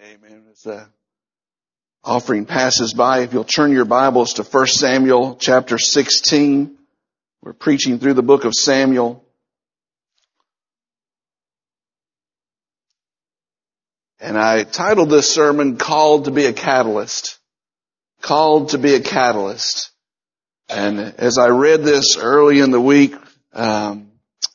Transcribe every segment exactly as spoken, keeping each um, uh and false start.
Amen. As the offering passes by, if you'll turn your Bibles to First Samuel chapter sixteen. We're preaching through the book of Samuel. And I titled this sermon, Called to be a Catalyst. Called to be a Catalyst. And as I read this early in the week, um,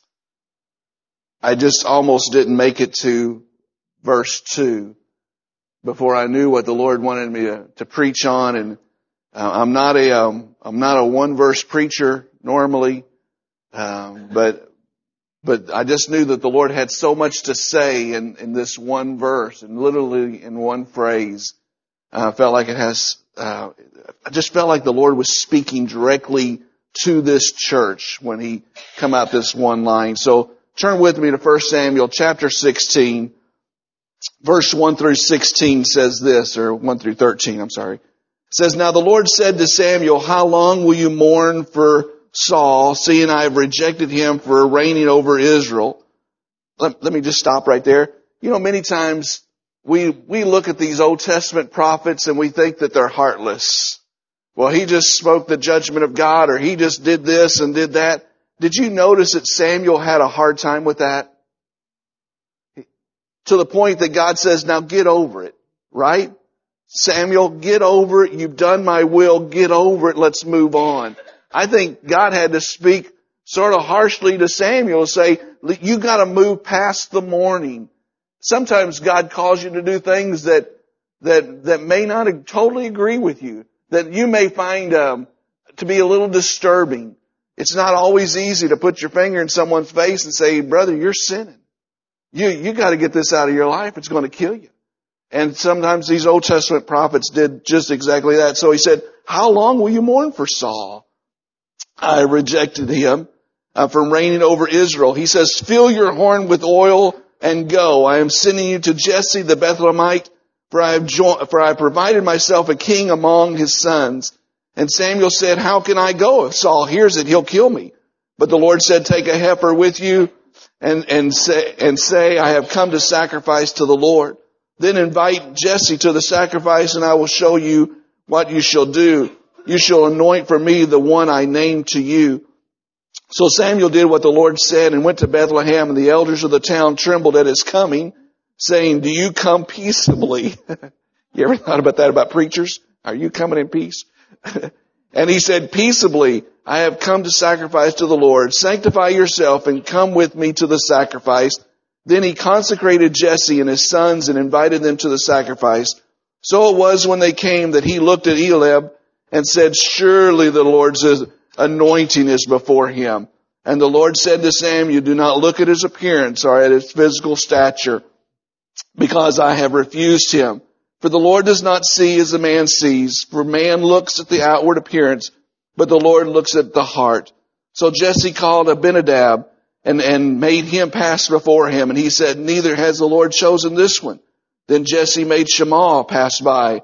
I just almost didn't make it to verse two before I knew what the Lord wanted me to, to preach on. And uh, I'm not a um, I'm not a one verse preacher normally, um, but but I just knew that the Lord had so much to say in, in this one verse, and literally in one phrase. I felt like it has. Uh, I just felt like the Lord was speaking directly to this church when He come out this one line. So turn with me to First Samuel chapter sixteen. Verse one through sixteen says this, or one through thirteen, I'm sorry. It says, "Now the Lord said to Samuel, how long will you mourn for Saul, seeing I have rejected him for reigning over Israel?" Let, let me just stop right there. You know, many times we, we look at these Old Testament prophets and we think that they're heartless. Well, he just spoke the judgment of God, or he just did this and did that. Did you notice that Samuel had a hard time with that? To the point that God says, now get over it, right? Samuel, get over it. You've done my will. Get over it. Let's move on. I think God had to speak sort of harshly to Samuel and say, you got to move past the mourning. Sometimes God calls you to do things that, that, that may not totally agree with you, that you may find, um, to be a little disturbing. It's not always easy to put your finger in someone's face and say, brother, you're sinning. You, you got to get this out of your life. It's going to kill you. And sometimes these Old Testament prophets did just exactly that. So he said, how long will you mourn for Saul? I rejected him uh, from reigning over Israel. He says, fill your horn with oil and go. I am sending you to Jesse the Bethlehemite, for I have jo- for I have provided myself a king among his sons. And Samuel said, how can I go? If Saul hears it, he'll kill me. But the Lord said, take a heifer with you, And, and say, and say, I have come to sacrifice to the Lord. Then invite Jesse to the sacrifice, and I will show you what you shall do. You shall anoint for me the one I named to you. So Samuel did what the Lord said and went to Bethlehem, and the elders of the town trembled at his coming, saying, do you come peaceably? You ever thought about that about preachers? Are you coming in peace? And he said, peaceably, I have come to sacrifice to the Lord. Sanctify yourself and come with me to the sacrifice. Then he consecrated Jesse and his sons and invited them to the sacrifice. So it was when they came that he looked at Eliab and said, surely the Lord's anointing is before him. And the Lord said to Samuel, do not look at his appearance or at his physical stature, because I have refused him. For the Lord does not see as a man sees, for man looks at the outward appearance, but the Lord looks at the heart. So Jesse called Abinadab and, and made him pass before him. And he said, neither has the Lord chosen this one. Then Jesse made Shammah pass by.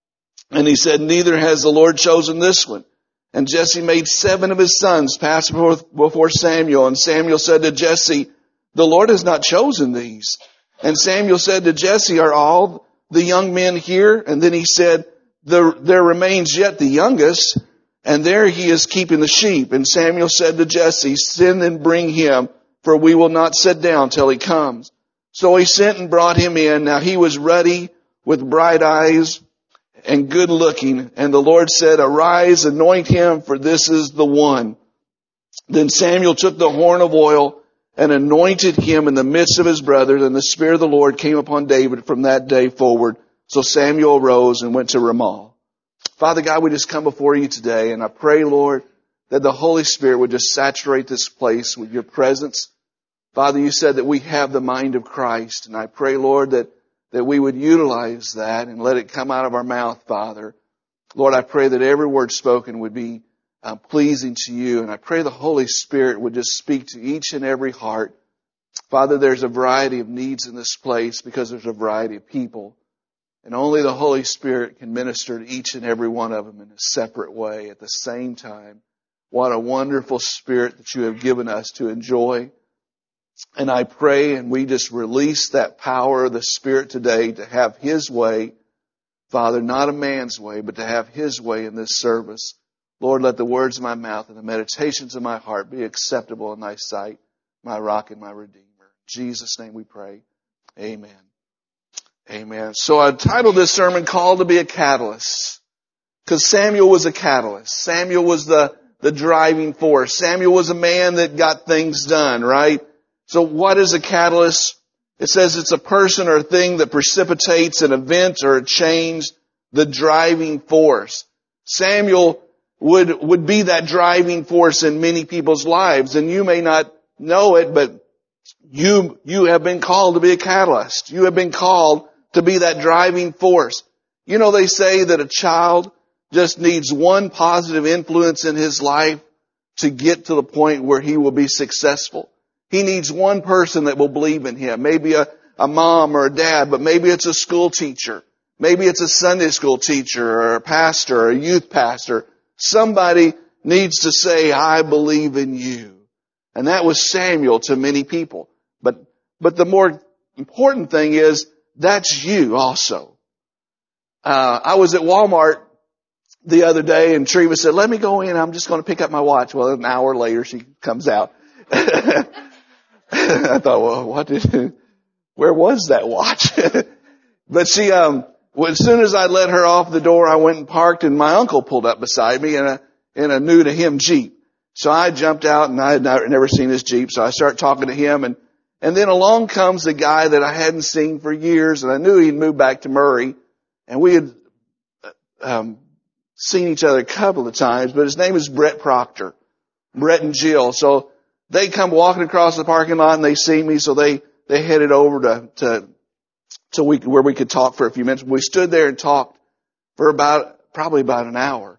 And he said, neither has the Lord chosen this one. And Jesse made seven of his sons pass before, before Samuel. And Samuel said to Jesse, the Lord has not chosen these. And Samuel said to Jesse, are all the young men here? And then he said, there, there remains yet the youngest, and there he is keeping the sheep. And Samuel said to Jesse, send and bring him, for we will not sit down till he comes. So he sent and brought him in. Now he was ruddy, with bright eyes, and good looking. And the Lord said, arise, anoint him, for this is the one. Then Samuel took the horn of oil and anointed him in the midst of his brothers, and the Spirit of the Lord came upon David from that day forward. So Samuel arose and went to Ramah. Father God, we just come before you today, and I pray, Lord, that the Holy Spirit would just saturate this place with your presence. Father, you said that we have the mind of Christ, and I pray, Lord, that, that we would utilize that and let it come out of our mouth, Father. Lord, I pray that every word spoken would be Uh, pleasing to you. And I pray the Holy Spirit would just speak to each and every heart. Father, there's a variety of needs in this place because there's a variety of people. And only the Holy Spirit can minister to each and every one of them in a separate way at the same time. What a wonderful Spirit that you have given us to enjoy. And I pray and we just release that power of the Spirit today to have His way, Father, not a man's way, but to have His way in this service. Lord, let the words of my mouth and the meditations of my heart be acceptable in Thy sight, my rock and my redeemer. In Jesus' name we pray. Amen. Amen. So I titled this sermon, Called to be a Catalyst. Because Samuel was a catalyst. Samuel was the, the driving force. Samuel was a man that got things done, right? So what is a catalyst? It says it's a person or a thing that precipitates an event or a change, the driving force. Samuel would, would be that driving force in many people's lives. And you may not know it, but you, you have been called to be a catalyst. You have been called to be that driving force. You know, they say that a child just needs one positive influence in his life to get to the point where he will be successful. He needs one person that will believe in him. Maybe a, a mom or a dad, but maybe it's a school teacher. Maybe it's a Sunday school teacher or a pastor or a youth pastor. Somebody needs to say, I believe in you. And that was Samuel to many people. But, but the more important thing is, that's you also. Uh, I was at Walmart the other day and Treva said, let me go in. I'm just going to pick up my watch. Well, an hour later she comes out. I thought, well, what did, where was that watch? But she, um, well, as soon as I let her off the door, I went and parked and my uncle pulled up beside me in a, in a new to him Jeep. So I jumped out and I had never seen his Jeep. So I started talking to him and, and then along comes the guy that I hadn't seen for years and I knew he'd moved back to Murray and we had, um, seen each other a couple of times, but his name is Brett Proctor, Brett and Jill. So they come walking across the parking lot and they see me. So they, they headed over to, to, to we, where we could talk for a few minutes. We stood there and talked for about, probably about an hour.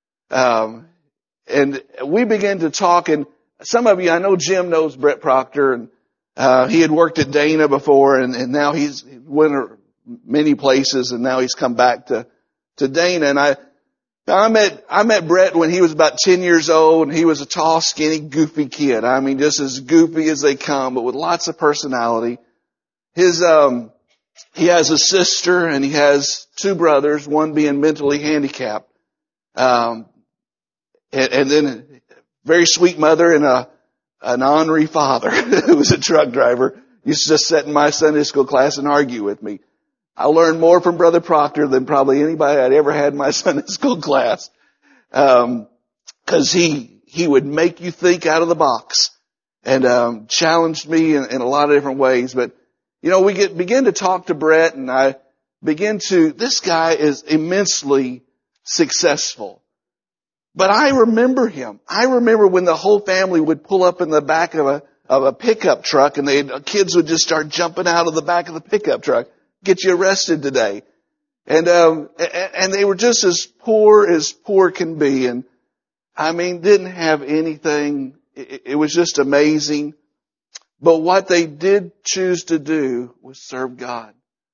Um, and we began to talk and some of you, I know Jim knows Brett Proctor and, uh, he had worked at Dana before and, and now he's went many places and now he's come back to, to Dana. And I, I met, I met Brett when he was about ten years old and he was a tall, skinny, goofy kid. I mean, just as goofy as they come, but with lots of personality. His, um, he has a sister and he has two brothers, one being mentally handicapped. Um, and, and then a very sweet mother and a, an ornery father who was a truck driver. Used to just sit in my Sunday school class and argue with me. I learned more from Brother Proctor than probably anybody I'd ever had in my Sunday school class. Um, cause he, he would make you think out of the box and, um, challenged me in, in a lot of different ways. But, you know, we get, begin to talk to Brett and I begin to, this guy is immensely successful. But I remember him. I remember when the whole family would pull up in the back of a, of a pickup truck and they, kids would just start jumping out of the back of the pickup truck. Get you arrested today. And, um, and they were just as poor as poor can be. And I mean, didn't have anything. It, it was just amazing. But what they did choose to do was serve God.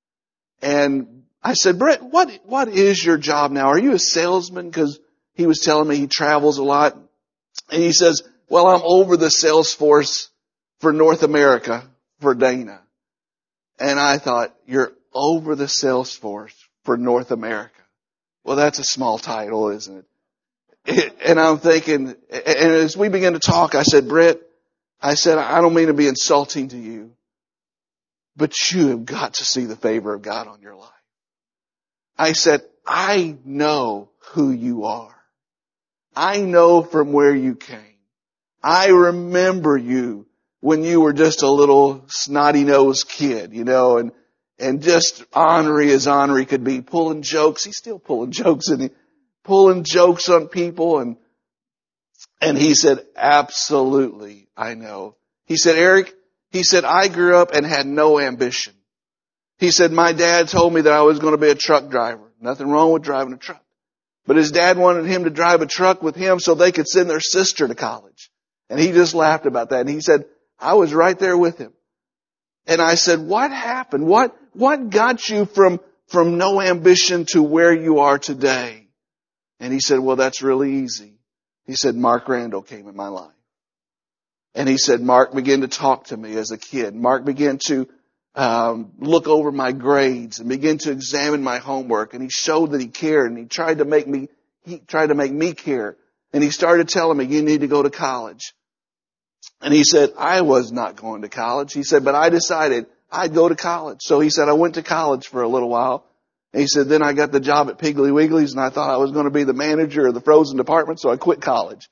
And I said, Brett, what, what is your job now? Are you a salesman? Cause he was telling me he travels a lot. And he says, well, I'm over the sales force for North America for Dana. And I thought, you're over the sales force for North America. Well, that's a small title, isn't it? And I'm thinking, and as we began to talk, I said, Brett, I said, I don't mean to be insulting to you, but you have got to see the favor of God on your life. I said, I know who you are. I know from where you came. I remember you when you were just a little snotty-nosed kid, you know, and and just ornery as ornery could be, pulling jokes. He's still pulling jokes, and he pulling jokes on people. And and he said, absolutely, I know. He said, Eric, he said, I grew up and had no ambition. He said, my dad told me that I was going to be a truck driver. Nothing wrong with driving a truck. But his dad wanted him to drive a truck with him so they could send their sister to college. And he just laughed about that. And he said, I was right there with him. And I said, what happened? What, what got you from, from no ambition to where you are today? And he said, well, that's really easy. He said, Mark Randall came in my life. And he said, Mark began to talk to me as a kid. Mark began to um, look over my grades and begin to examine my homework. And he showed that he cared, and he tried to make me, he tried to make me care. And he started telling me, you need to go to college. And he said, I was not going to college. He said, but I decided I'd go to college. So he said, I went to college for a little while. And he said, then I got the job at Piggly Wiggly's, and I thought I was going to be the manager of the frozen department, so I quit college.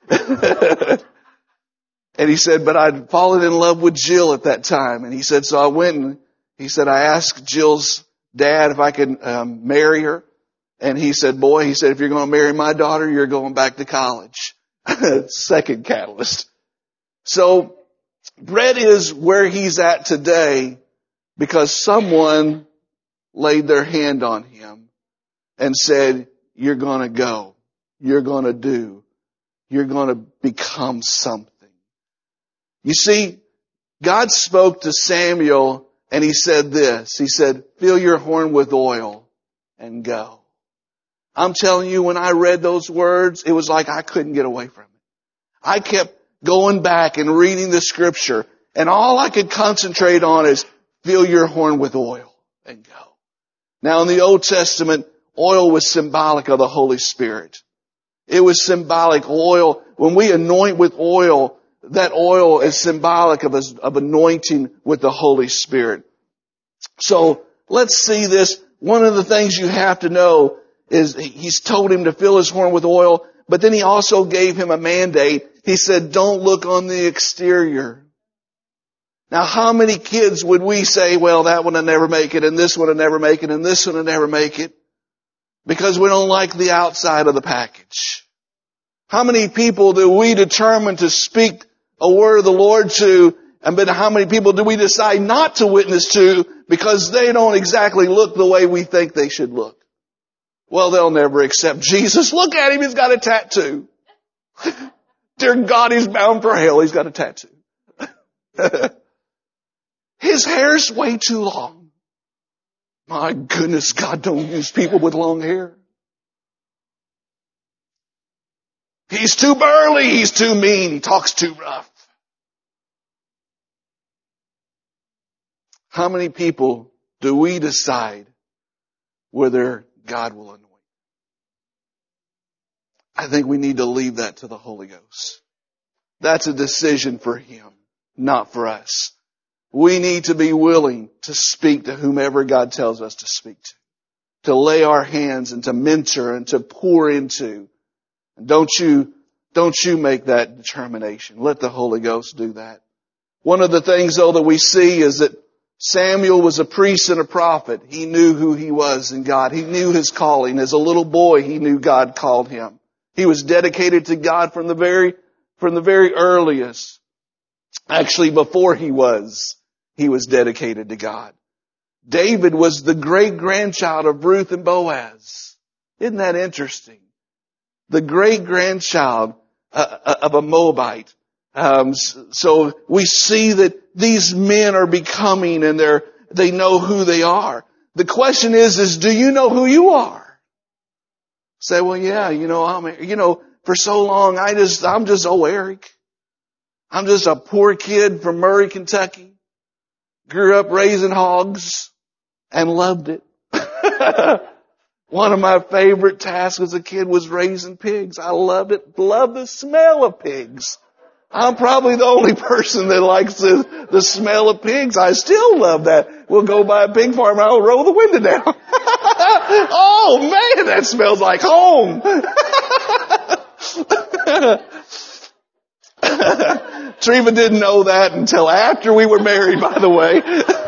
And he said, but I'd fallen in love with Jill at that time. And he said, so I went and he said, I asked Jill's dad if I could um, marry her. And he said, boy, he said, if you're going to marry my daughter, you're going back to college. Second catalyst. So Brett is where he's at today because someone laid their hand on him and said, you're going to go. You're going to do. You're going to become something. You see, God spoke to Samuel and he said this. He said, fill your horn with oil and go. I'm telling you, when I read those words, it was like I couldn't get away from it. I kept going back and reading the scripture, and all I could concentrate on is fill your horn with oil and go. Now in the Old Testament, oil was symbolic of the Holy Spirit. It was symbolic oil. When we anoint with oil, that oil is symbolic of, of anointing with the Holy Spirit. So let's see this. One of the things you have to know is he's told him to fill his horn with oil, but then he also gave him a mandate. He said, don't look on the exterior. Now, how many kids would we say, well, that one will never make it, and this one will never make it, and this one will never make it? Because we don't like the outside of the package. How many people do we determine to speak a word of the Lord to, and but how many people do we decide not to witness to because they don't exactly look the way we think they should look? Well, they'll never accept Jesus. Look at him, he's got a tattoo. Dear God, he's bound for hell. He's got a tattoo. His hair's way too long. My goodness, God don't use people with long hair. He's too burly. He's too mean. He talks too rough. How many people do we decide whether God will anoint? I think we need to leave that to the Holy Ghost. That's a decision for Him, not for us. We need to be willing to speak to whomever God tells us to speak to, to lay our hands and to mentor and to pour into. Don't you, don't you make that determination. Let the Holy Ghost do that. One of the things, though, that we see is that Samuel was a priest and a prophet. He knew who he was in God. He knew his calling. As a little boy, he knew God called him. He was dedicated to God from the very, from the very earliest. Actually, before he was, he was dedicated to God. David was the great-grandchild of Ruth and Boaz. Isn't that interesting? The great-grandchild uh, of a Moabite. Um, so we see that these men are becoming, and they're, they know who they are. The question is, is do you know who you are? Say, well, yeah, you know, I'm, you know, for so long, I just, I'm just old Eric. I'm just a poor kid from Murray, Kentucky. Grew up raising hogs and loved it. One of my favorite tasks as a kid was raising pigs. I loved it. Loved the smell of pigs. I'm probably the only person that likes the, the smell of pigs. I still love that. We'll go by a pig farm and I'll roll the window down. Oh man, that smells like home. Treva didn't know that until after we were married, by the way.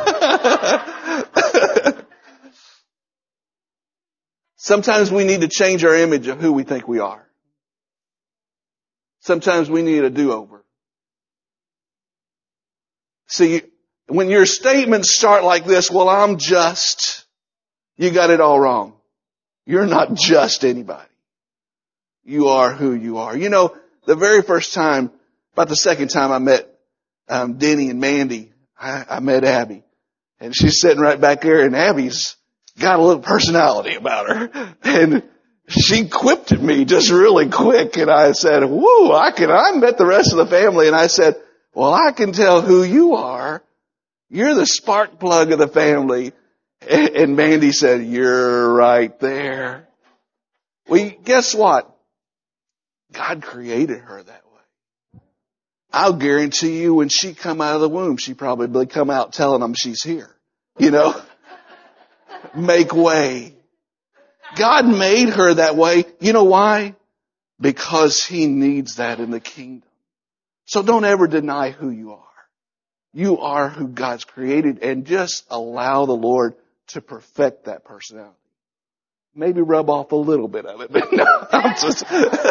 Sometimes we need to change our image of who we think we are. Sometimes we need a do-over. See, when your statements start like this, well, I'm just, you got it all wrong. You're not just anybody. You are who you are. You know, the very first time, about the second time I met um, Denny and Mandy, I, I met Abby. And she's sitting right back there, and Abby's got a little personality about her. And she quipped at me just really quick, and I said, whoo, I can, I met the rest of the family, and I said, Well, I can tell who you are. You're the spark plug of the family. And Mandy said, you're right there. Well, guess what? God created her that way. I'll guarantee you when she come out of the womb, she probably come out telling them she's here. You know? Make way. God made her that way. You know why? Because He needs that in the kingdom. So don't ever deny who you are. You are who God's created, and just allow the Lord to perfect that personality. Maybe rub off a little bit of it, but no, I'm just,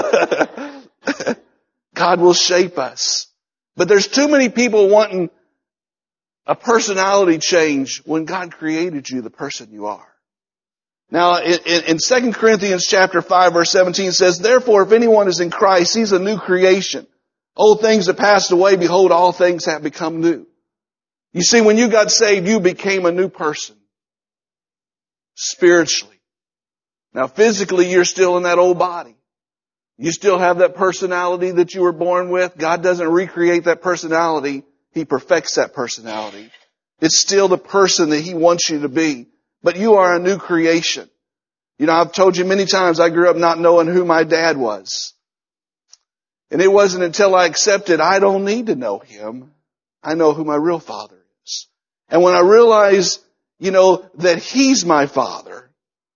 God will shape us. But there's too many people wanting a personality change when God created you the person you are. Now, in, in, in Second Corinthians chapter five, verse seventeen says, therefore, if anyone is in Christ, he's a new creation. Old things have passed away. Behold, all things have become new. You see, when you got saved, you became a new person. Spiritually. Now, physically, you're still in that old body. You still have that personality that you were born with. God doesn't recreate that personality. He perfects that personality. It's still the person that He wants you to be. But you are a new creation. You know, I've told you many times I grew up not knowing who my dad was. And it wasn't until I accepted I don't need to know him. I know who my real father is. And when I realized, you know, that He's my father.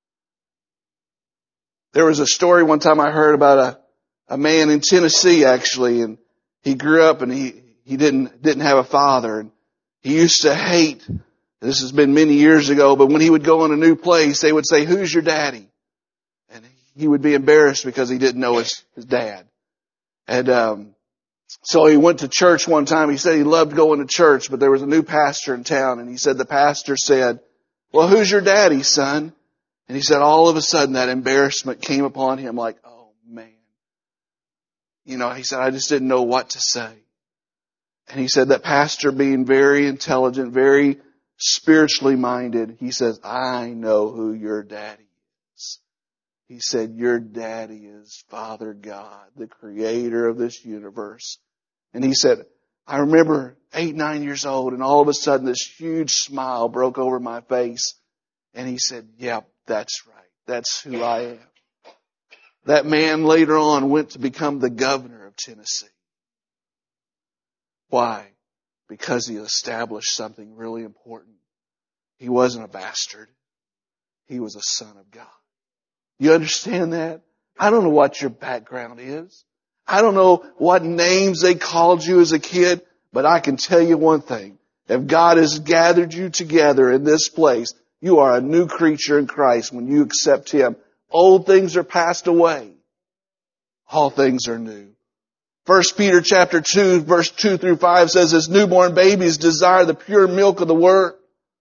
There was a story one time I heard about a, a man in Tennessee actually, and he grew up and he, he didn't, didn't have a father, and he used to hate, this has been many years ago, but when he would go in a new place, they would say, who's your daddy? And he would be embarrassed because he didn't know his, his dad. And, um, so he went to church one time. He said he loved going to church, but there was a new pastor in town, and he said the pastor said, well, who's your daddy, son? And he said all of a sudden that embarrassment came upon him like, oh man. You know, he said, I just didn't know what to say. And he said that pastor, being very intelligent, very spiritually minded, he says, I know who your daddy is. He said, your daddy is Father God, the creator of this universe. And he said, I remember eight, nine years old, and all of a sudden this huge smile broke over my face. And he said, yep, that's right. That's who I am. That man later on went to become the governor of Tennessee. Why? Because he established something really important. He wasn't a bastard. He was a son of God. You understand that? I don't know what your background is. I don't know what names they called you as a kid, but I can tell you one thing. If God has gathered you together in this place, you are a new creature in Christ when you accept Him. Old things are passed away. All things are new. First Peter chapter two, verse two through five says, as newborn babies desire the pure milk of the Word.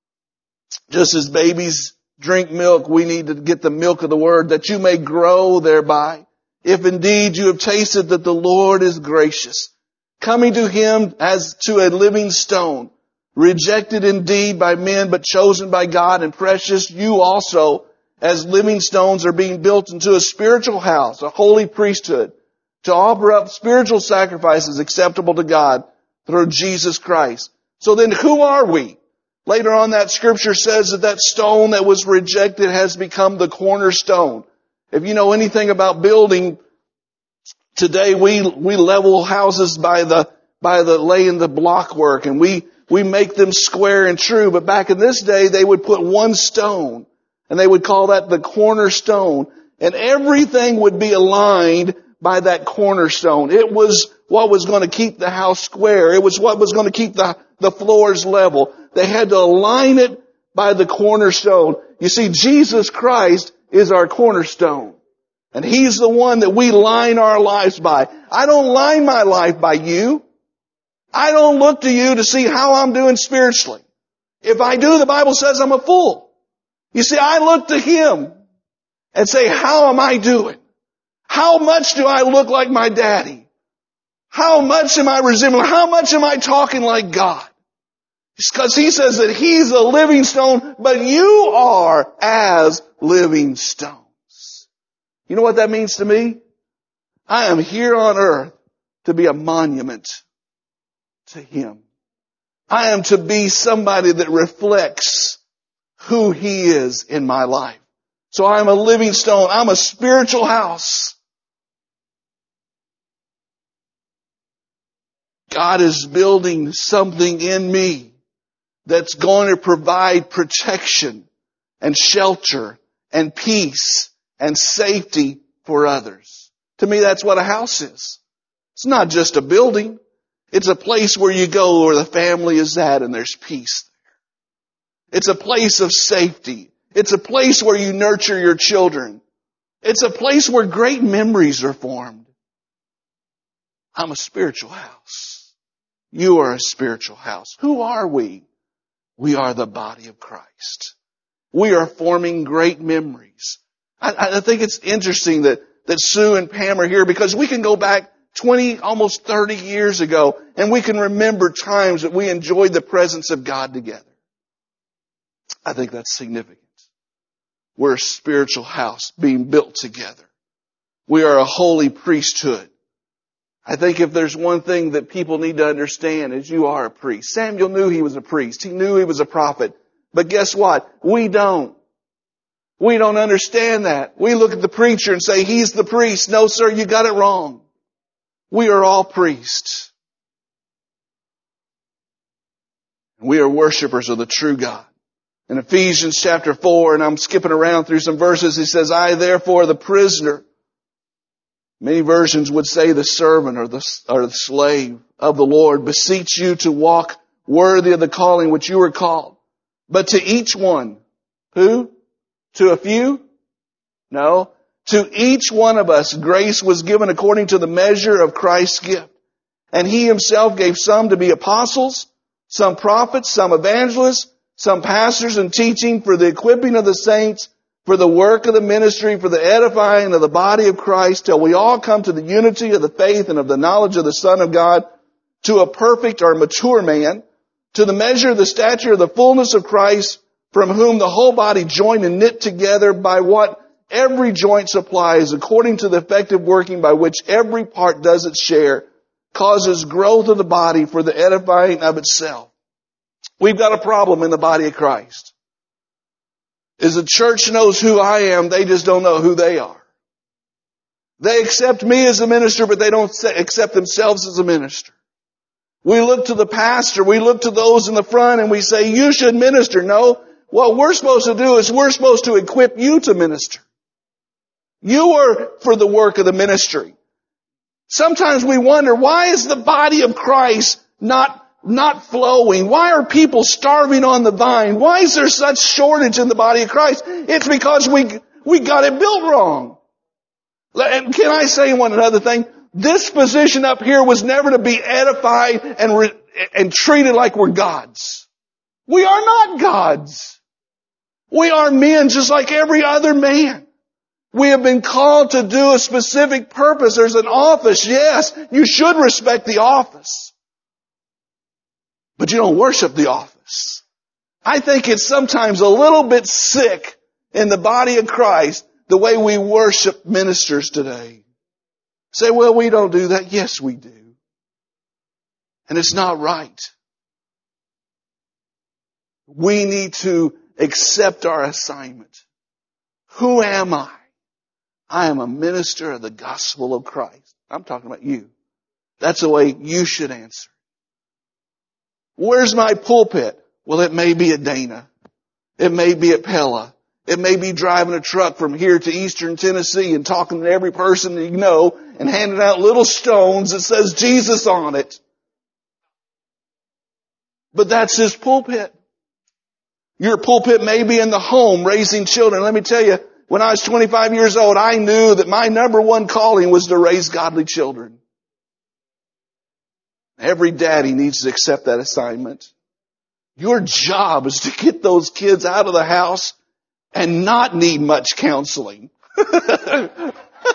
Just as babies drink milk, we need to get the milk of the Word that you may grow thereby. If indeed you have tasted that the Lord is gracious, coming to Him as to a living stone, rejected indeed by men, but chosen by God and precious, you also, as living stones, are being built into a spiritual house, a holy priesthood, to offer up spiritual sacrifices acceptable to God through Jesus Christ. So then who are we? Later on, that scripture says that that stone that was rejected has become the cornerstone. If you know anything about building, today we, we level houses by the, by the laying the block work, and we, we make them square and true. But back in this day, they would put one stone, and they would call that the cornerstone, and everything would be aligned by that cornerstone. It was what was going to keep the house square. It was what was going to keep the, the floors level. They had to align it by the cornerstone. You see, Jesus Christ is our cornerstone. And He's the one that we line our lives by. I don't line my life by you. I don't look to you to see how I'm doing spiritually. If I do, the Bible says I'm a fool. You see, I look to Him and say, how am I doing? How much do I look like my daddy? How much am I resembling? How much am I talking like God? Because He says that He's a living stone, but you are as living stones. You know what that means to me? I am here on earth to be a monument to Him. I am to be somebody that reflects who He is in my life. So I'm a living stone. I'm a spiritual house. God is building something in me that's going to provide protection and shelter and peace and safety for others. To me, that's what a house is. It's not just a building. It's a place where you go where the family is at and there's peace there. It's a place of safety. It's a place where you nurture your children. It's a place where great memories are formed. I'm a spiritual house. You are a spiritual house. Who are we? We are the body of Christ. We are forming great memories. I, I think it's interesting that, that Sue and Pam are here because we can go back twenty, almost thirty years ago and we can remember times that we enjoyed the presence of God together. I think that's significant. We're a spiritual house being built together. We are a holy priesthood. I think if there's one thing that people need to understand is you are a priest. Samuel knew he was a priest. He knew he was a prophet. But guess what? We don't. We don't understand that. We look at the preacher and say, he's the priest. No, sir, you got it wrong. We are all priests. We are worshipers of the true God. In Ephesians chapter four, and I'm skipping around through some verses, he says, I therefore, the prisoner, many versions would say the servant or the, or the slave of the Lord, beseech you to walk worthy of the calling which you were called. But to each one, who? To a few? No. To each one of us, grace was given according to the measure of Christ's gift. And He Himself gave some to be apostles, some prophets, some evangelists, some pastors and teaching for the equipping of the saints, for the work of the ministry, for the edifying of the body of Christ, till we all come to the unity of the faith and of the knowledge of the Son of God, to a perfect or mature man, to the measure of the stature of the fullness of Christ, from whom the whole body joined and knit together by what every joint supplies, according to the effective working by which every part does its share, causes growth of the body for the edifying of itself. We've got a problem in the body of Christ. Is the church knows who I am, they just don't know who they are. They accept me as a minister, but they don't accept themselves as a minister. We look to the pastor, we look to those in the front and we say, you should minister. No, what we're supposed to do is we're supposed to equip you to minister. You are for the work of the ministry. Sometimes we wonder, why is the body of Christ not, not flowing? Why are people starving on the vine? Why is there such shortage in the body of Christ? It's because we, we got it built wrong. And can I say one another thing? This position up here was never to be edified and, re, and treated like we're gods. We are not gods. We are men just like every other man. We have been called to do a specific purpose. There's an office. Yes, you should respect the office. But you don't worship the office. I think it's sometimes a little bit sick in the body of Christ the way we worship ministers today. Say, well, we don't do that. Yes, we do. And it's not right. We need to accept our assignment. Who am I? I am a minister of the gospel of Christ. I'm talking about you. That's the way you should answer. Where's my pulpit? Well, it may be at Dana. It may be at Pella. It may be driving a truck from here to Eastern Tennessee and talking to every person that you know and handing out little stones that says Jesus on it. But that's His pulpit. Your pulpit may be in the home raising children. Let me tell you, when I was twenty-five years old, I knew that my number one calling was to raise godly children. Every daddy needs to accept that assignment. Your job is to get those kids out of the house and not need much counseling. But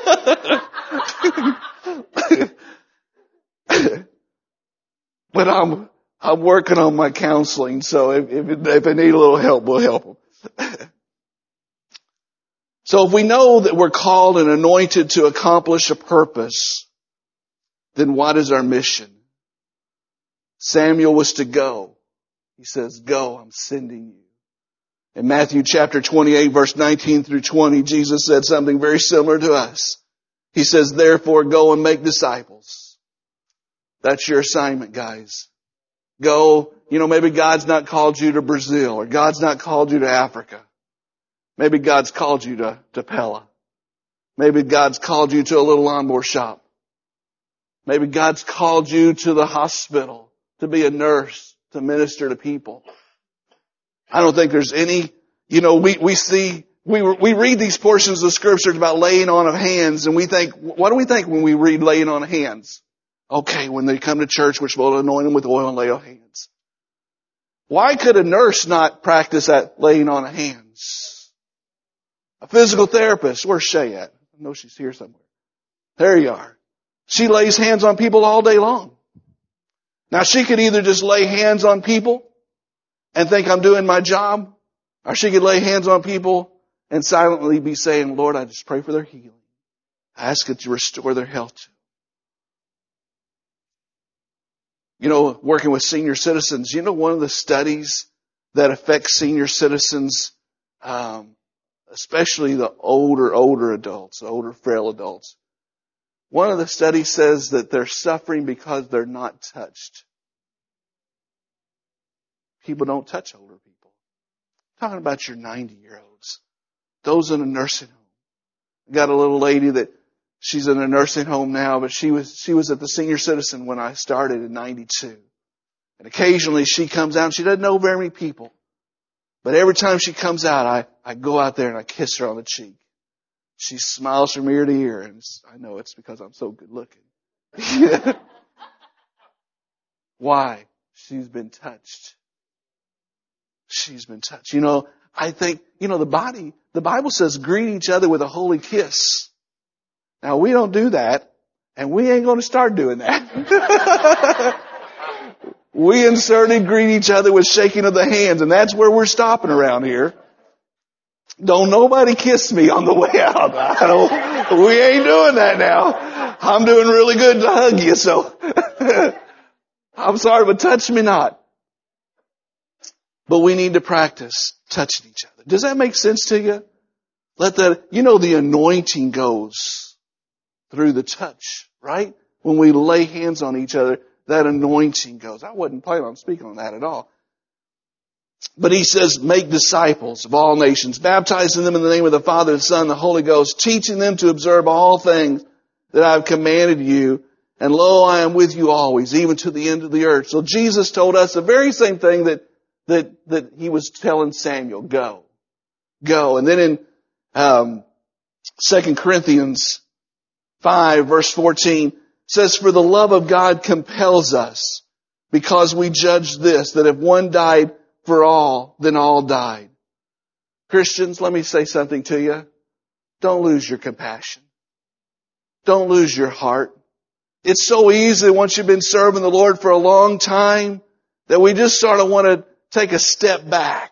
I'm I'm working on my counseling, so if if, if I need a little help, we'll help them. So if we know that we're called and anointed to accomplish a purpose, then what is our mission? Samuel was to go. He says, go, I'm sending you. In Matthew chapter twenty-eight, verse nineteen through twenty, Jesus said something very similar to us. He says, therefore go and make disciples. That's your assignment, guys. Go. You know, maybe God's not called you to Brazil, or God's not called you to Africa. Maybe God's called you to, to Pella. Maybe God's called you to a little lawnmower shop. Maybe God's called you to the hospital to be a nurse, to minister to people. I don't think there's any, you know, we, we see, we, we read these portions of scriptures about laying on of hands, and we think, what do we think when we read laying on of hands? Okay, when they come to church, we're supposed to anoint them with oil and lay on hands. Why could a nurse not practice that laying on of hands? A physical therapist, where's Shay at? I know she's here somewhere. There you are. She lays hands on people all day long. Now she could either just lay hands on people and think I'm doing my job, or she could lay hands on people and silently be saying, Lord, I just pray for their healing. I ask that you restore their health too. You know, working with senior citizens, you know, one of the studies that affects senior citizens, um, especially the older, older adults, older, frail adults. One of the studies says that they're suffering because they're not touched. People don't touch older people. I'm talking about your ninety-year-olds. Those in a nursing home. I got a little lady that she's in a nursing home now, but she was, she was at the senior citizen when I started in ninety-two. And occasionally she comes out and she doesn't know very many people. But every time she comes out, I, I go out there and I kiss her on the cheek. She smiles from ear to ear, and I know it's because I'm so good looking. Why? She's been touched. She's been touched. You know, I think, you know, the body, the Bible says greet each other with a holy kiss. Now we don't do that, and we ain't going to start doing that. We inserted greet each other with shaking of the hands, and that's where we're stopping around here. Don't nobody kiss me on the way out. I don't, we ain't doing that now. I'm doing really good to hug you, so I'm sorry, but touch me not. But we need to practice touching each other. Does that make sense to you? Let the, you know, the anointing goes through the touch, right? When we lay hands on each other, that anointing goes. I wasn't planning on speaking on that at all. But he says, make disciples of all nations, baptizing them in the name of the Father, the Son, and the Holy Ghost, teaching them to observe all things that I have commanded you. And lo, I am with you always, even to the end of the earth. So Jesus told us the very same thing that, that, that he was telling Samuel, go, go. And then in, um, Second Corinthians five, verse fourteen, says, for the love of God compels us, because we judge this, that if one died for all, then all died. Christians, let me say something to you. Don't lose your compassion. Don't lose your heart. It's so easy once you've been serving the Lord for a long time that we just sort of want to take a step back.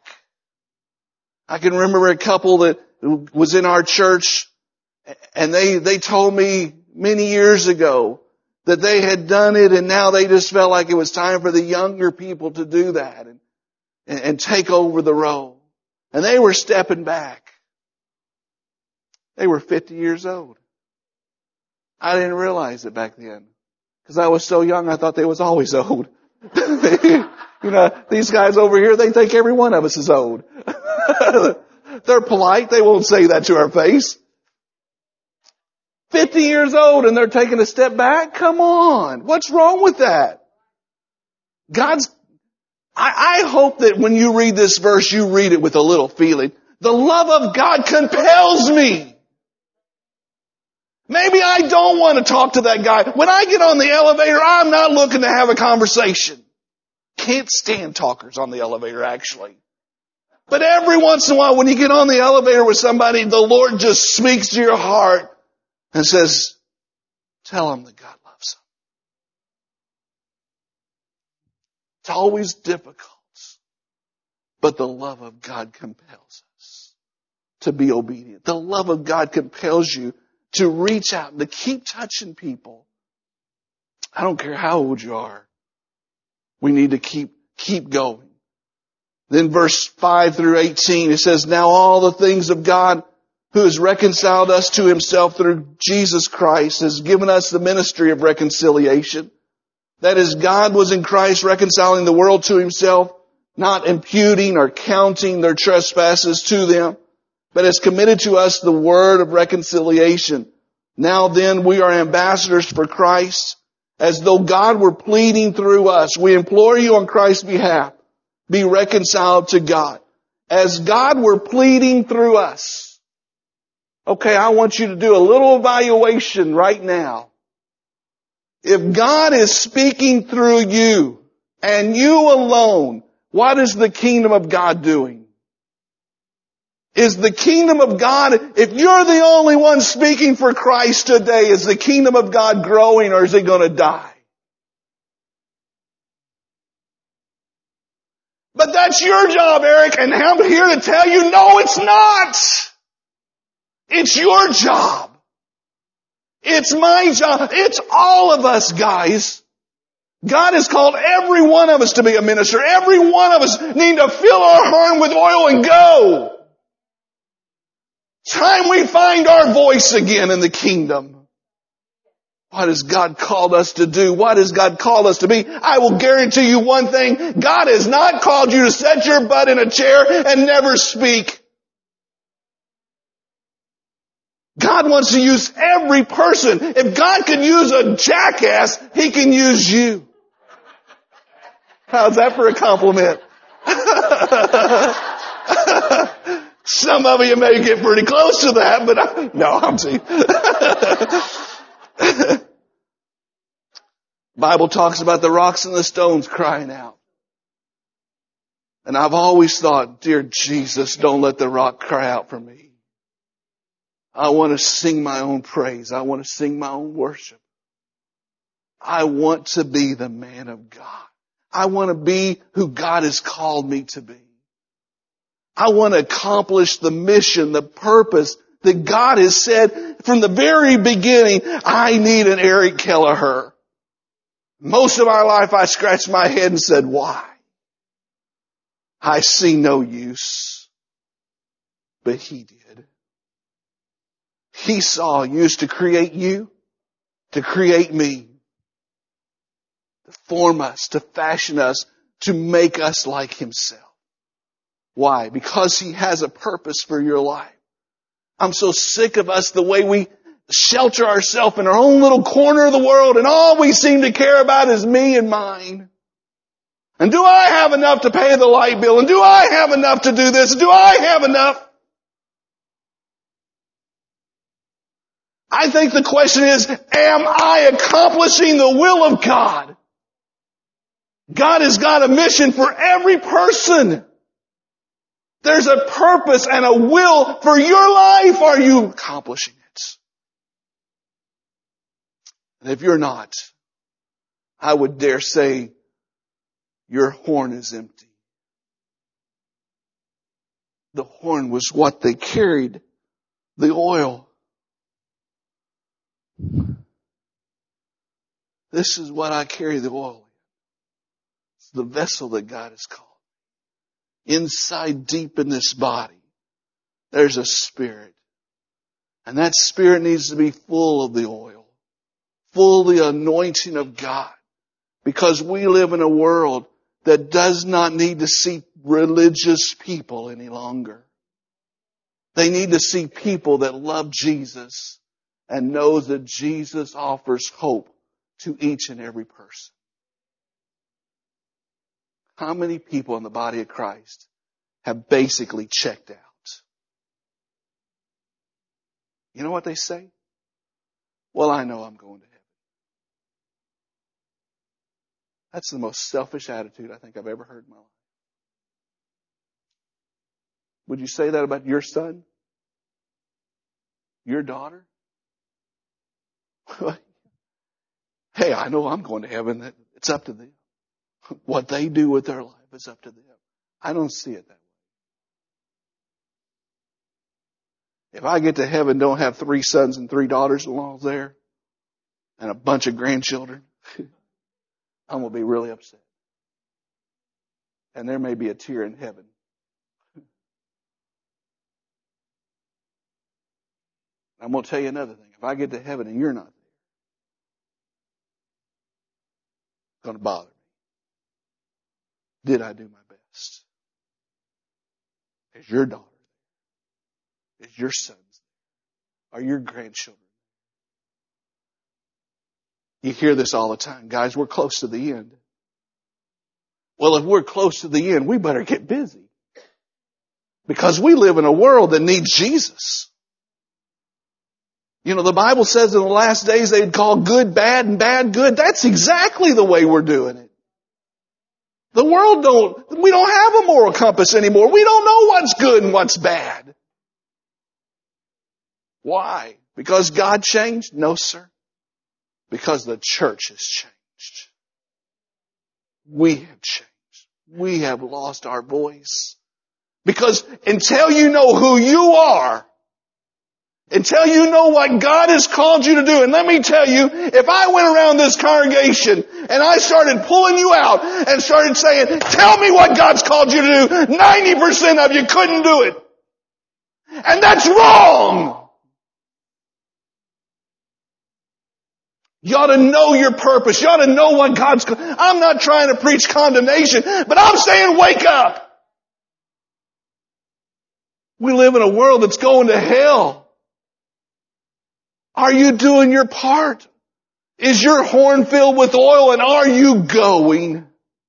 I can remember a couple that was in our church, and they, they told me many years ago that they had done it, and now they just felt like it was time for the younger people to do that and, and, and take over the role. And they were stepping back. They were fifty years old. I didn't realize it back then, because I was so young I thought they was always old. You know, these guys over here, they think every one of us is old. They're polite. They won't say that to our face. fifty years old and they're taking a step back? Come on. What's wrong with that? God's, I, I hope that when you read this verse, you read it with a little feeling. The love of God compels me. Maybe I don't want to talk to that guy. When I get on the elevator, I'm not looking to have a conversation. Can't stand talkers on the elevator, actually. But every once in a while, when you get on the elevator with somebody, the Lord just speaks to your heart and says, tell them that God loves them. It's always difficult, but the love of God compels us to be obedient. The love of God compels you to reach out and to keep touching people. I don't care how old you are. We need to keep, keep going. Then verse five through eighteen, it says, now all the things of God who has reconciled us to himself through Jesus Christ has given us the ministry of reconciliation. That is, God was in Christ reconciling the world to himself, not imputing or counting their trespasses to them, but has committed to us the word of reconciliation. Now then, we are ambassadors for Christ, as though God were pleading through us. We implore you on Christ's behalf, be reconciled to God. As God were pleading through us. Okay, I want you to do a little evaluation right now. If God is speaking through you, and you alone, what is the kingdom of God doing? Is the kingdom of God, if you're the only one speaking for Christ today, is the kingdom of God growing or is it going to die? But that's your job, Eric, and I'm here to tell you, no, it's not. It's your job. It's my job. It's all of us, guys. God has called every one of us to be a minister. Every one of us need to fill our horn with oil and go. Time we find our voice again in the kingdom. What has God called us to do? What has God called us to be? I will guarantee you one thing. God has not called you to set your butt in a chair and never speak. God wants to use every person. If God can use a jackass, He can use you. How's that for a compliment? Some of you may get pretty close to that, but I, no, I'm teasing. Bible talks about the rocks and the stones crying out. And I've always thought, dear Jesus, don't let the rock cry out for me. I want to sing my own praise. I want to sing my own worship. I want to be the man of God. I want to be who God has called me to be. I want to accomplish the mission, the purpose that God has said from the very beginning, I need an Eric Kelleher. Most of our life I scratched my head and said, why? I see no use. But He did. He saw use to create you, to create me, to form us, to fashion us, to make us like Himself. Why? Because He has a purpose for your life. I'm so sick of us, the way we shelter ourselves in our own little corner of the world, and all we seem to care about is me and mine. And do I have enough to pay the light bill? And do I have enough to do this? Do I have enough? I think the question is, am I accomplishing the will of God? God has got a mission for every person. There's a purpose and a will for your life. Are you accomplishing it? And if you're not, I would dare say your horn is empty. The horn was what they carried, the oil. This is what I carry the oil in. It's the vessel that God has called. Inside deep in this body, there's a spirit. And that spirit needs to be full of the oil, full of the anointing of God. Because we live in a world that does not need to see religious people any longer. They need to see people that love Jesus and knows that Jesus offers hope to each and every person. How many people in the body of Christ have basically checked out? You know what they say? Well, I know I'm going to heaven. That's the most selfish attitude I think I've ever heard in my life. Would you say that about your son? Your daughter? Hey, I know I'm going to heaven. It's up to them. What they do with their life is up to them. I don't see it that way. If I get to heaven, don't have three sons and three daughters-in-law there, and a bunch of grandchildren, I'm going to be really upset. And there may be a tear in heaven. I'm going to tell you another thing. If I get to heaven and you're not there, it's going to bother me. Did I do my best? Is your daughter there? Is your sons there? Are your grandchildren? You hear this all the time. Guys, we're close to the end. Well, if we're close to the end, we better get busy. Because we live in a world that needs Jesus. You know, the Bible says in the last days they'd call good bad and bad good. That's exactly the way we're doing it. The world don't, we don't have a moral compass anymore. We don't know what's good and what's bad. Why? Because God changed? No, sir. Because the church has changed. We have changed. We have lost our voice. Because until you know who you are, until you know what God has called you to do, and let me tell you, if I went around this congregation and I started pulling you out and started saying, tell me what God's called you to do, ninety percent of you couldn't do it. And that's wrong. You ought to know your purpose. You ought to know what God's... I'm not trying to preach condemnation, but I'm saying wake up. We live in a world that's going to hell. Are you doing your part? Is your horn filled with oil and are you going?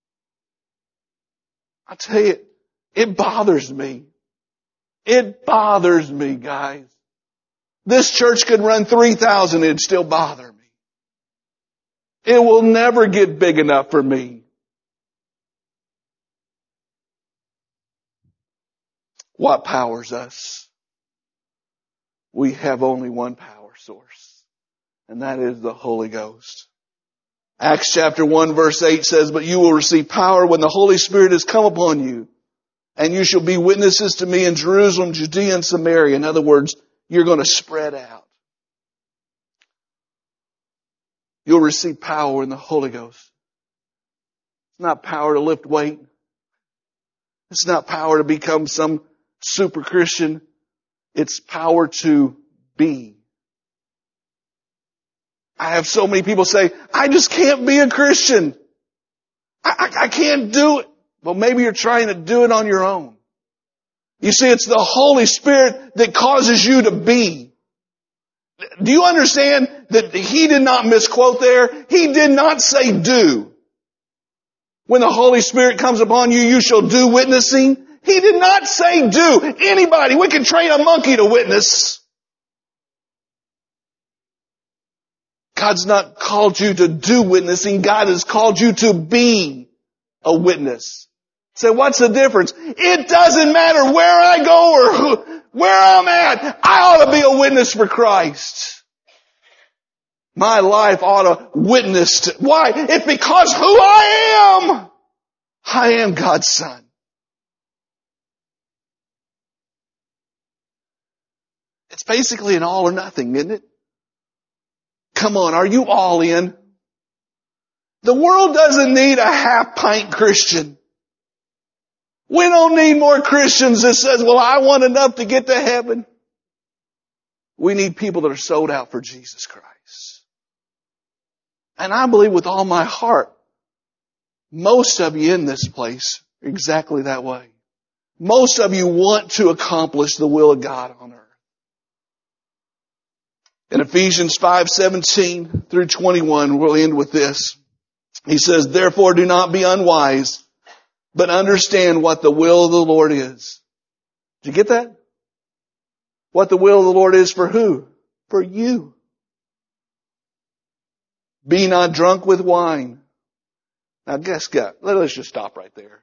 I tell you, it bothers me. It bothers me, guys. This church could run three thousand, it'd still bother me. It will never get big enough for me. What powers us? We have only one power source, and that is the Holy Ghost. Acts chapter one verse eight says, but you will receive power when the Holy Spirit has come upon you, and you shall be witnesses to me in Jerusalem, Judea, and Samaria. In other words, you're going to spread out. You'll receive power in the Holy Ghost. It's not power to lift weight. It's not power to become some super Christian. It's power to be. I have so many people say, I just can't be a Christian. I, I, I can't do it. Well, maybe you're trying to do it on your own. You see, it's the Holy Spirit that causes you to be. Do you understand that he did not misquote there? He did not say do. When the Holy Spirit comes upon you, you shall do witnessing. He did not say do. Anybody, we can train a monkey to witness. God's not called you to do witnessing. God has called you to be a witness. So what's the difference? It doesn't matter where I go or who, where I'm at. I ought to be a witness for Christ. My life ought to witness to, why? It's because who I am. I am God's son. It's basically an all or nothing, isn't it? Come on, are you all in? The world doesn't need a half-pint Christian. We don't need more Christians that says, well, I want enough to get to heaven. We need people that are sold out for Jesus Christ. And I believe with all my heart, most of you in this place are exactly that way. Most of you want to accomplish the will of God on earth. In Ephesians five seventeen through twenty-one, we'll end with this. He says, therefore do not be unwise, but understand what the will of the Lord is. Did you get that? What the will of the Lord is for who? For you. Be not drunk with wine. Now guess what? Let's just stop right there.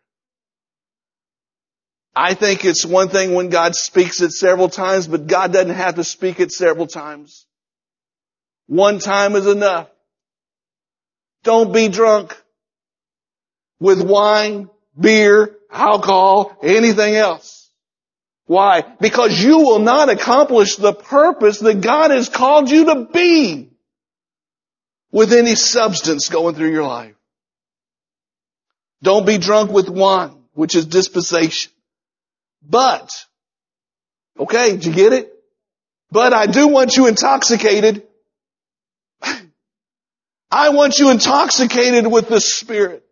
I think it's one thing when God speaks it several times, but God doesn't have to speak it several times. One time is enough. Don't be drunk with wine, beer, alcohol, anything else. Why? Because you will not accomplish the purpose that God has called you to be with any substance going through your life. Don't be drunk with wine. which is dispensation. But, okay, did you get it? But I do want you intoxicated. I want you intoxicated with the Spirit.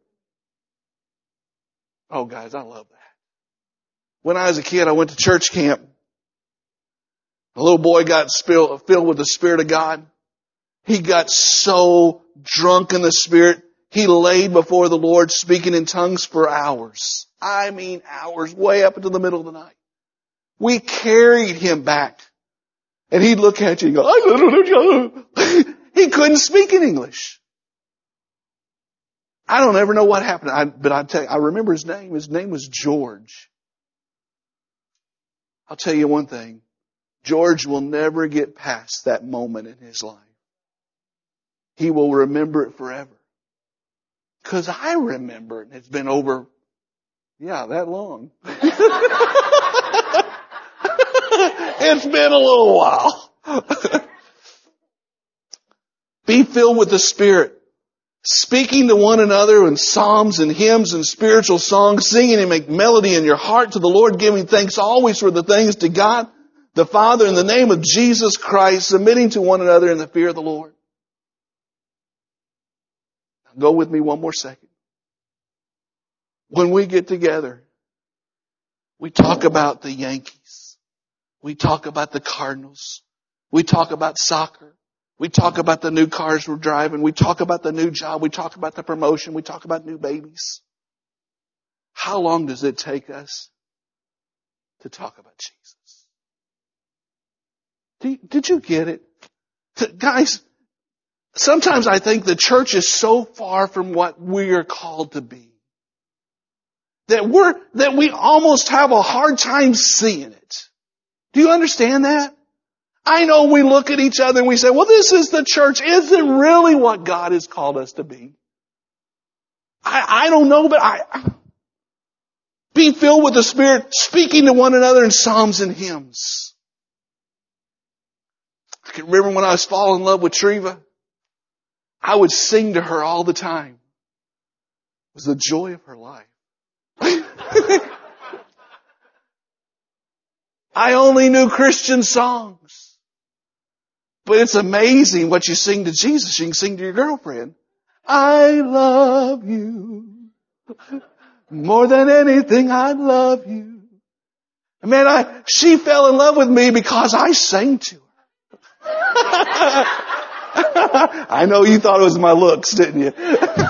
Oh, guys, I love that. When I was a kid, I went to church camp. A little boy got filled with the Spirit of God. He got so drunk in the Spirit, he laid before the Lord speaking in tongues for hours. I mean hours, way up into the middle of the night. We carried him back. And he'd look at you and go, he couldn't speak in English. I don't ever know what happened, I, but I tell you, I remember his name. His name was George. I'll tell you one thing. George will never get past that moment in his life. He will remember it forever. Because I remember it. It's been over, yeah, that long. It's been a little while. Be filled with the Spirit. Speaking to one another in psalms and hymns and spiritual songs, singing and make melody in your heart to the Lord, giving thanks always for the things to God, the Father, in the name of Jesus Christ, submitting to one another in the fear of the Lord. Go with me one more second. When we get together, we talk about the Yankees. We talk about the Cardinals. We talk about soccer. We talk about the new cars we're driving. We talk about the new job. We talk about the promotion. We talk about new babies. How long does it take us to talk about Jesus? Did, did you get it? Guys, sometimes I think the church is so far from what we are called to be that we're, that we almost have a hard time seeing it. Do you understand that? I know we look at each other and we say, well, this is the church. Is it really what God has called us to be? I, I don't know, but I, be filled with the Spirit, speaking to one another in psalms and hymns. I can remember when I was falling in love with Treva, I would sing to her all the time. It was the joy of her life. I only knew Christian songs. But it's amazing what you sing to Jesus. You can sing to your girlfriend. I love you. More than anything, I love you. Man, I, she fell in love with me because I sang to her. I know you thought it was my looks, didn't you?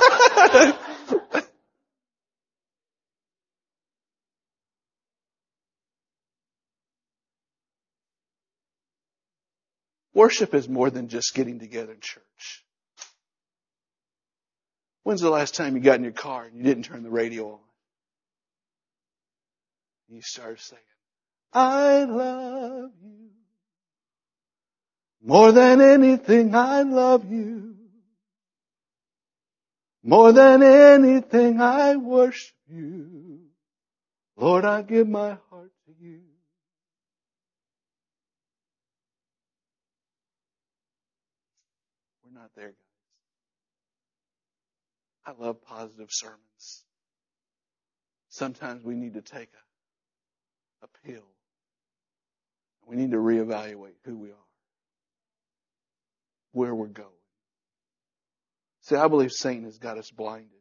Worship is more than just getting together in church. When's the last time you got in your car and you didn't turn the radio on? And you started singing, I love you. More than anything, I love you. More than anything, I worship you. Lord, I give my heart to you. We're not there, guys. I love positive sermons. Sometimes we need to take a, a pill. We need to reevaluate who we are, where we're going. See, I believe Satan has got us blinded.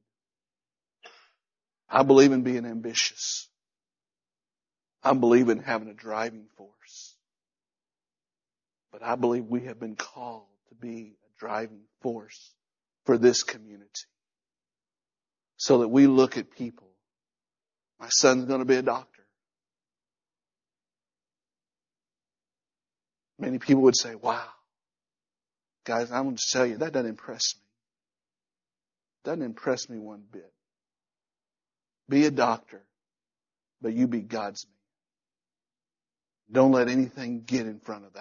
I believe in being ambitious. I believe in having a driving force. But I believe we have been called to be a driving force for this community. So that we look at people. My son's going to be a doctor. Many people would say, wow. Guys, I'm going to tell you, that doesn't impress me. Doesn't impress me one bit. Be a doctor, but you be God's man. Don't let anything get in front of that.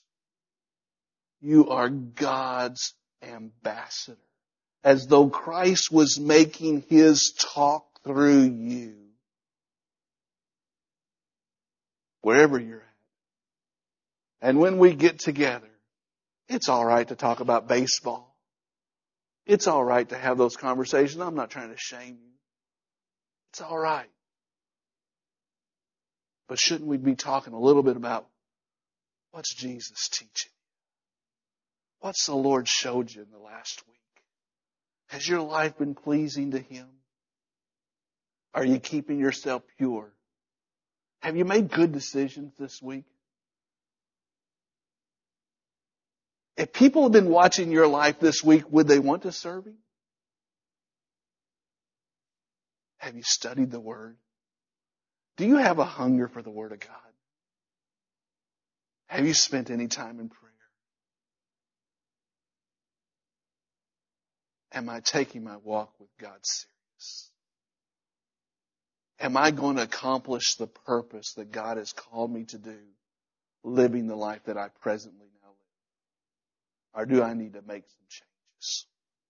You are God's ambassador. As though Christ was making His talk through you. Wherever you're at. And when we get together, it's all right to talk about baseball. It's all right to have those conversations. I'm not trying to shame you. It's all right. But shouldn't we be talking a little bit about what's Jesus teaching? What's the Lord showed you in the last week? Has your life been pleasing to Him? Are you keeping yourself pure? Have you made good decisions this week? If people have been watching your life this week, would they want to serve Him? Have you studied the Word? Do you have a hunger for the Word of God? Have you spent any time in prayer? Am I taking my walk with God serious? Am I going to accomplish the purpose that God has called me to do, living the life that I presently now live? Or do I need to make some changes?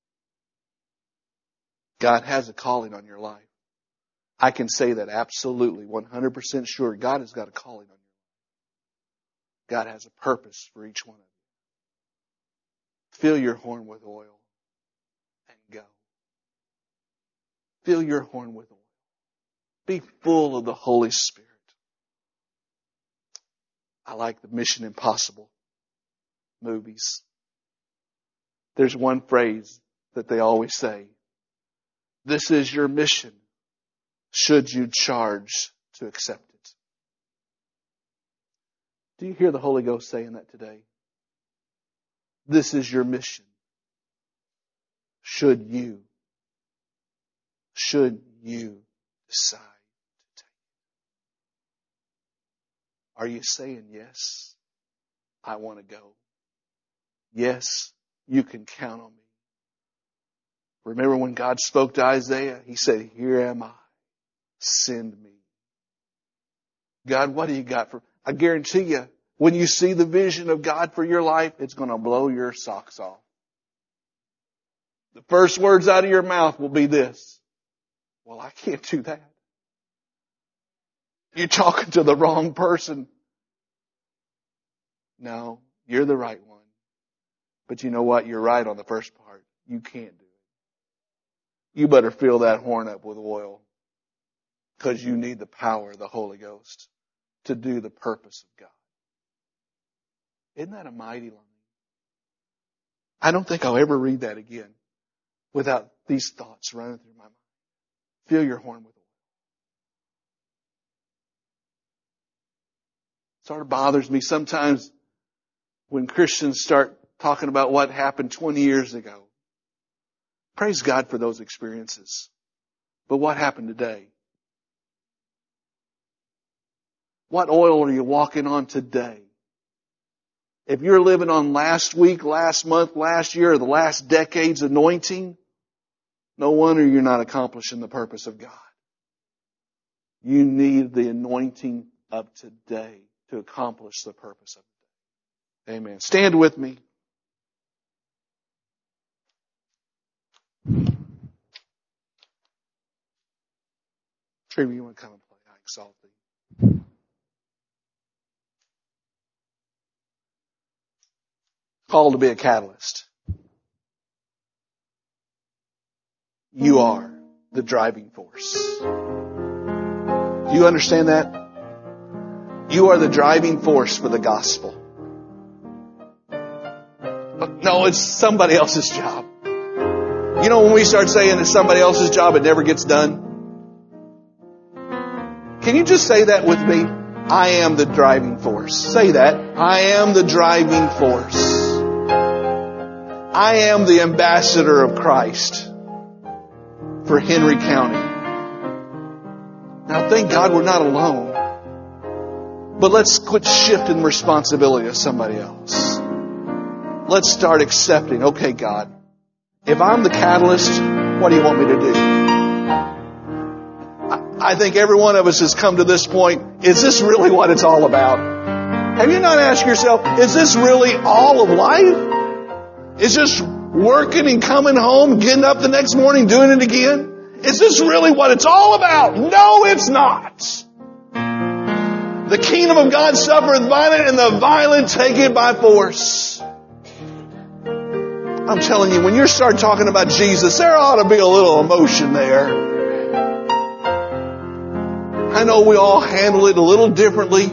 God has a calling on your life. I can say that absolutely, one hundred percent sure. God has got a calling on you. God has a purpose for each one of you. Fill your horn with oil and go. Fill your horn with oil. Be full of the Holy Spirit. I like the Mission Impossible movies. There's one phrase that they always say. This is your mission, should you charge to accept it. Do you hear the Holy Ghost saying that today? This is your mission. Should you, should you decide to take it? Are you saying, yes, I want to go? Yes, you can count on me. Remember when God spoke to Isaiah? He said, here am I. Send me. God, what do you got for... I guarantee you, when you see the vision of God for your life, it's going to blow your socks off. The first words out of your mouth will be this. Well, I can't do that. You're talking to the wrong person. No, you're the right one. But you know what? You're right on the first part. You can't do it. You better fill that horn up with oil. Because you need the power of the Holy Ghost to do the purpose of God. Isn't that a mighty line? I don't think I'll ever read that again without these thoughts running through my mind. Fill your horn with oil. It sort of bothers me sometimes when Christians start talking about what happened twenty years ago. Praise God for those experiences. But what happened today? What oil are you walking on today? If you're living on last week, last month, last year, or the last decade's anointing, no wonder you're not accomplishing the purpose of God. You need the anointing of today to accomplish the purpose of the day. Amen. Stand with me. Treva, you want to come and play? I exalt thee. Called to be a catalyst. You are the driving force. Do you understand that? You are the driving force for the gospel. No, it's somebody else's job. You know, when we start saying it's somebody else's job, it never gets done. Can you just say that with me? I am the driving force. Say that. I am the driving force. I am the ambassador of Christ for Henry County. Now, thank God we're not alone. But let's quit shifting responsibility to somebody else. Let's start accepting, okay, God, if I'm the catalyst, what do you want me to do? I think every one of us has come to this point. Is this really what it's all about? Have you not asked yourself, is this really all of life? Is this working and coming home, getting up the next morning, doing it again? Is this really what it's all about? No, it's not. The kingdom of God suffereth violent, and the violent take it by force. I'm telling you, when you start talking about Jesus, there ought to be a little emotion there. I know we all handle it a little differently.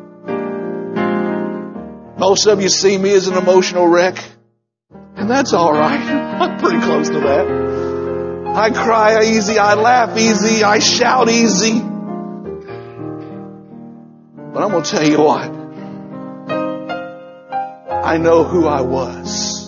Most of you see me as an emotional wreck. And that's all right. I'm pretty close to that. I cry easy. I laugh easy. I shout easy. But I'm going to tell you what. I know who I was.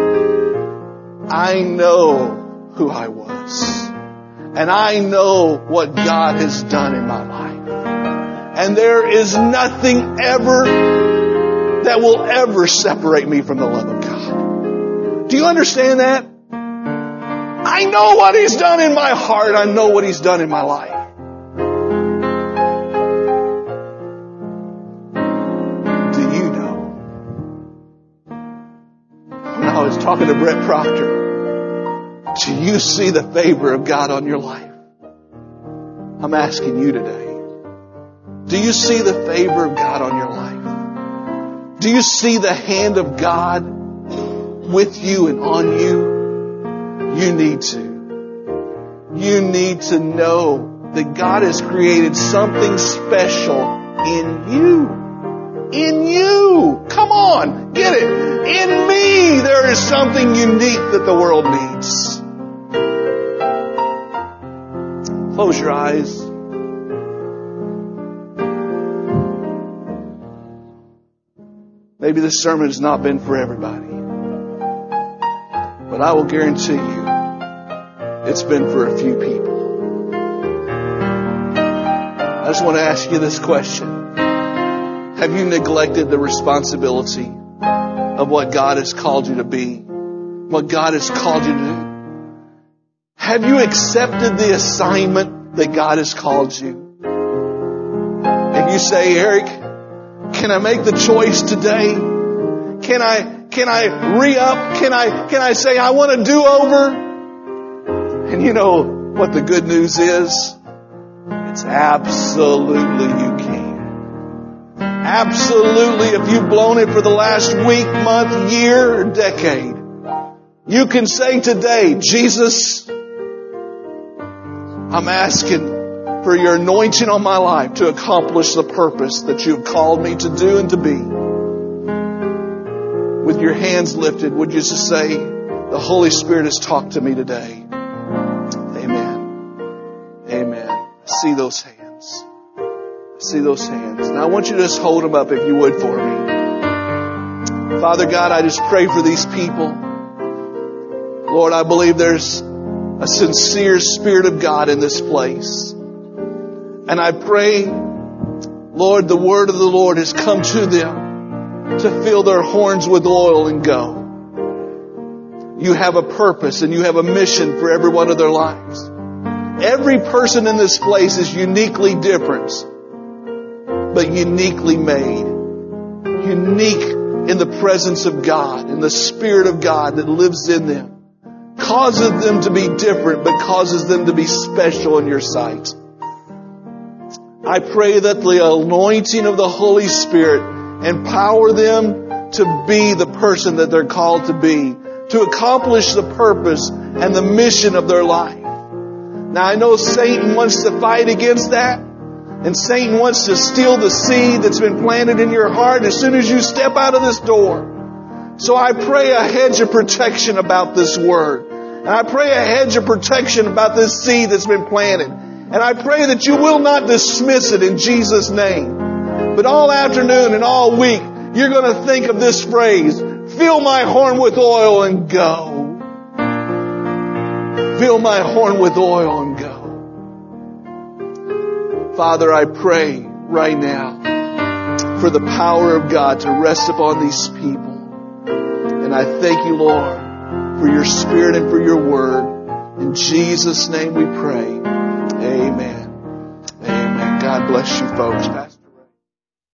I know who I was. And I know what God has done in my life. And there is nothing ever that will ever separate me from the love of God. Do you understand that? I know what He's done in my heart. I know what He's done in my life. Do you know? When I was talking to Brett Proctor, do you see the favor of God on your life? I'm asking you today. Do you see the favor of God on your life? Do you see the hand of God with you and on you? You need to. You need to know that God has created something special in you. In you. Come on, get it. In me, there is something unique that the world needs. Close your eyes. Maybe this sermon has not been for everybody. But I will guarantee you, it's been for a few people. I just want to ask you this question. Have you neglected the responsibility of what God has called you to be? What God has called you to do? Have you accepted the assignment that God has called you? If you say, Eric, can I make the choice today? Can I Can I re-up? Can I, can I say I want a do-over? And you know what the good news is? It's absolutely you can. Absolutely, if you've blown it for the last week, month, year, or decade, you can say today, Jesus, I'm asking for your anointing on my life to accomplish the purpose that you've called me to do and to be. With your hands lifted, would you just say, the Holy Spirit has talked to me today. Amen. Amen. I see those hands. I see those hands. Now I want you to just hold them up if you would for me. Father God, I just pray for these people. Lord, I believe there's a sincere Spirit of God in this place. And I pray, Lord, the word of the Lord has come to them to fill their horns with oil and go. You have a purpose and you have a mission for every one of their lives. Every person in this place is uniquely different, but uniquely made. Unique in the presence of God, in the Spirit of God that lives in them. Causes them to be different, but causes them to be special in your sight. I pray that the anointing of the Holy Spirit empower them to be the person that they're called to be, to accomplish the purpose and the mission of their life. Now I know Satan wants to fight against that, and Satan wants to steal the seed that's been planted in your heart as soon as you step out of this door. So I pray a hedge of protection about this word. And I pray a hedge of protection about this seed that's been planted. And I pray that you will not dismiss it in Jesus' name. But all afternoon and all week, you're going to think of this phrase, fill my horn with oil and go. Fill my horn with oil and go. Father, I pray right now for the power of God to rest upon these people. And I thank you, Lord, for your Spirit and for your word. In Jesus' name we pray. Amen. Amen. God bless you, folks. Pastor.